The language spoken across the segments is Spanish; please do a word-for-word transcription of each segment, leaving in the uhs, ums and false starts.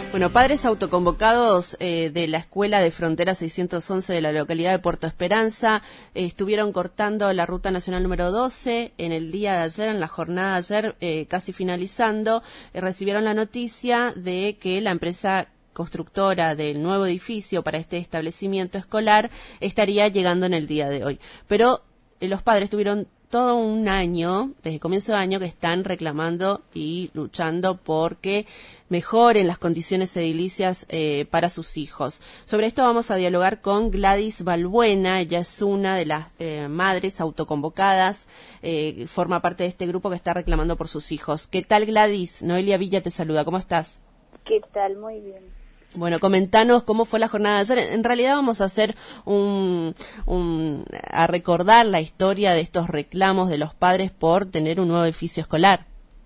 Bueno, padres autoconvocados eh, de la Escuela de Frontera seiscientos once de la localidad de Puerto Esperanza eh, estuvieron cortando la Ruta Nacional número doce en el día de ayer, en la jornada de ayer, eh, casi finalizando, eh, recibieron la noticia de que la empresa constructora del nuevo edificio para este establecimiento escolar estaría llegando en el día de hoy. Pero eh, los padres tuvieron todo un año, desde comienzo de año, que están reclamando y luchando porque mejoren las condiciones edilicias eh, para sus hijos. Sobre esto vamos a dialogar con Gladys Balbuena. Ella es una de las eh, madres autoconvocadas, eh, forma parte de este grupo que está reclamando por sus hijos. ¿Qué tal, Gladys? Noelia Villa te saluda, ¿cómo estás? ¿Qué tal? Muy bien. Bueno, comentanos cómo fue la jornada de ayer. En realidad vamos a hacer un, un, a recordar la historia de estos reclamos de los padres por tener un nuevo edificio escolar.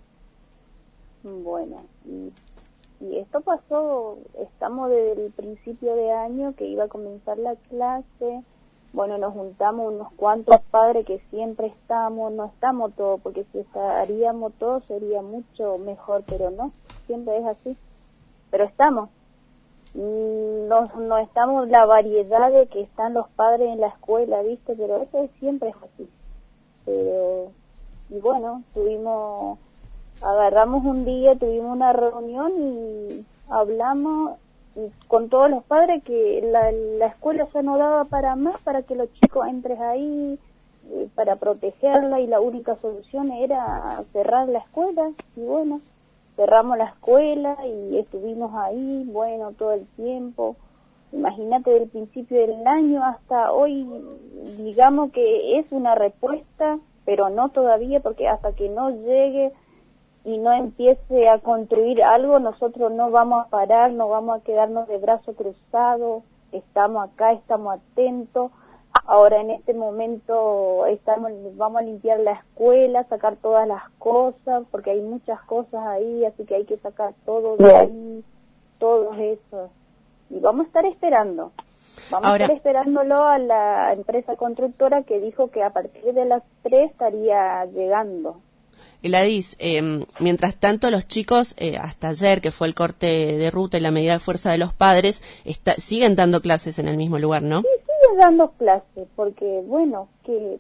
Bueno, y, y esto pasó, estamos desde el principio de año que iba a comenzar la clase. Bueno, nos juntamos unos cuantos padres que siempre estamos, no estamos todos, porque si estaríamos todos sería mucho mejor, pero no, siempre es así. Pero estamos. No, no estamos la variedad de que están los padres en la escuela, ¿viste? Pero eso siempre es así. Pero, y bueno, tuvimos, agarramos un día, tuvimos una reunión y hablamos y con todos los padres que la, la escuela ya no daba para más, para que los chicos entres ahí, eh, para protegerla, y la única solución era cerrar la escuela. Y bueno, cerramos la escuela y estuvimos ahí, bueno, todo el tiempo. Imagínate, del principio del año hasta hoy, digamos que es una respuesta, pero no todavía, porque hasta que no llegue y no empiece a construir algo, nosotros no vamos a parar, no vamos a quedarnos de brazos cruzados. Estamos acá, estamos atentos. Ahora en este momento estamos, vamos a limpiar la escuela, sacar todas las cosas, porque hay muchas cosas ahí, así que hay que sacar todo de ahí, todo eso. Y vamos a estar esperando. Vamos Ahora, a estar esperándolo a la empresa constructora que dijo que a partir de las tres estaría llegando. Gladys, eh, mientras tanto los chicos, eh, hasta ayer, que fue el corte de ruta y la medida de fuerza de los padres, está, siguen dando clases en el mismo lugar, ¿no? Sí, siguen dando clases, porque bueno, que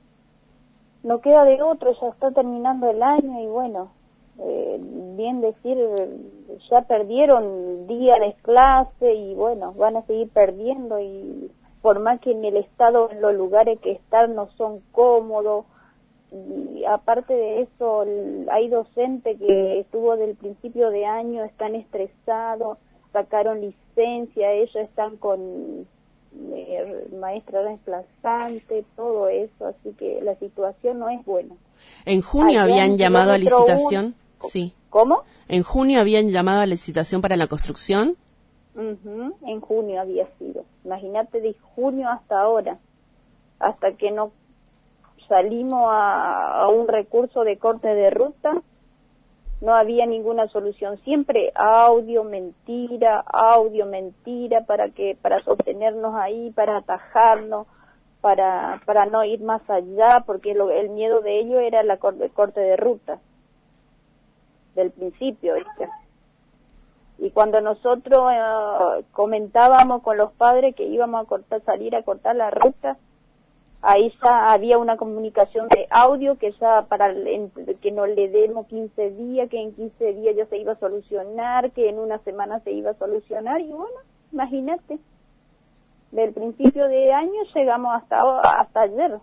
no queda de otro, ya está terminando el año y bueno, eh, bien decir, ya perdieron día de clase y bueno, van a seguir perdiendo, y por más que en el estado, en los lugares que están no son cómodos. Y aparte de eso, hay docentes que estuvo del principio de año, están estresados, sacaron licencia, ellos están con eh, maestra desplazante, todo eso, así que la situación no es buena. En junio Allá habían en llamado a licitación, un... sí. ¿Cómo? En junio habían llamado a licitación para la construcción. Uh-huh. En junio había sido, imagínate, de junio hasta ahora, hasta que no salimos a, a un recurso de corte de ruta, no había ninguna solución. Siempre audio, mentira, audio, mentira, para que para sostenernos ahí, para atajarnos, para para no ir más allá, porque lo, el miedo de ellos era la corte, corte de ruta, del principio, ¿viste? Y cuando nosotros eh, comentábamos con los padres que íbamos a cortar, salir a cortar la ruta, ahí ya había una comunicación de audio que ya para el, que nos le demos quince días, que en quince días ya se iba a solucionar, que en una semana se iba a solucionar, y bueno, imagínate, del principio de año llegamos hasta hasta ayer.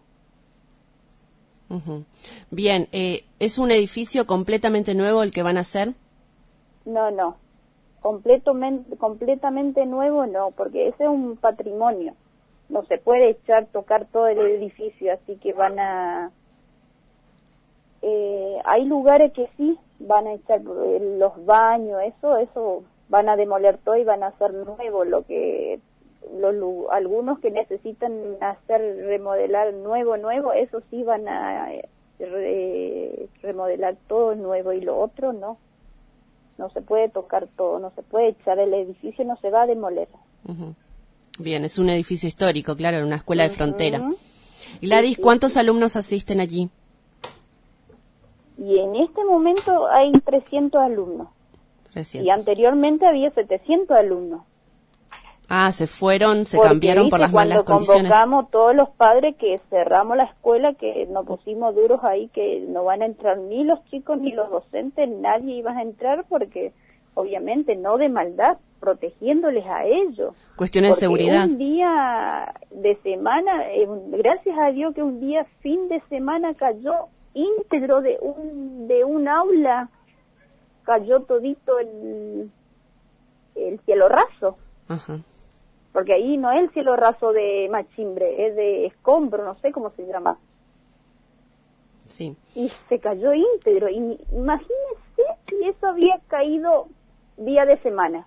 Uh-huh. Bien, eh, ¿es un edificio completamente nuevo el que van a hacer? No, no, completamente, completamente nuevo no, porque ese es un patrimonio. No se puede echar, tocar todo el edificio, así que van a... Eh, hay lugares que sí, van a echar los baños, eso, eso, van a demoler todo y van a hacer nuevo, lo que... Los, algunos que necesitan hacer, remodelar nuevo, nuevo, eso sí van a re, remodelar todo nuevo, y lo otro no. No se puede tocar todo, no se puede echar, el edificio no se va a demoler. Uh-huh. Bien, es un edificio histórico, claro, en una escuela de frontera. Uh-huh. Gladys, ¿cuántos alumnos asisten allí? Y en este momento hay trescientos alumnos. trescientos. Y anteriormente había setecientos alumnos. Ah, se fueron, se Porque, cambiaron por las malas condiciones. Cuando convocamos todos los padres que cerramos la escuela, que nos pusimos duros ahí, que no van a entrar ni los chicos ni los docentes, nadie iba a entrar porque obviamente no de maldad, protegiéndoles a ellos. Cuestiones de seguridad. Un día de semana, eh, gracias a Dios que un día fin de semana cayó íntegro de un de un aula, cayó todito el, el cielo raso. Ajá. Porque ahí no es el cielo raso de machimbre, es de escombro, no sé cómo se llama. Sí. Y se cayó íntegro. Y imagínense si eso había caído día de semana.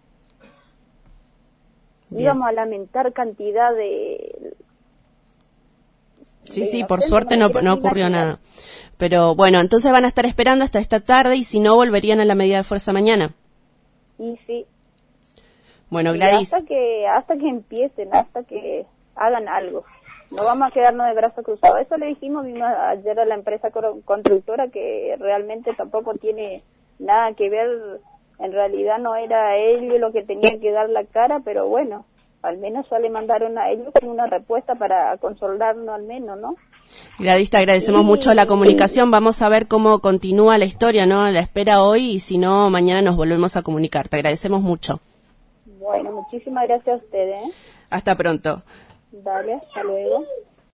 Bien. Íbamos a lamentar cantidad de... Sí, de sí, por suerte no, no ocurrió nada. Pero bueno, entonces van a estar esperando hasta esta tarde y si no, volverían a la medida de fuerza mañana. Y sí. Bueno, Gladys. Hasta que, hasta que empiecen, hasta que hagan algo. No vamos a quedarnos de brazos cruzados. Eso le dijimos ayer a la empresa constructora, que realmente tampoco tiene nada que ver. En realidad no era ellos lo que tenían que dar la cara, pero bueno, al menos ya le mandaron a ellos con una respuesta para consolarnos al menos, ¿no? Gladys, te agradecemos sí. mucho la comunicación. Vamos a ver cómo continúa la historia, ¿no? La espera hoy y si no, mañana nos volvemos a comunicar. Te agradecemos mucho. Bueno, muchísimas gracias a ustedes. ¿eh? Hasta pronto. Dale, hasta luego.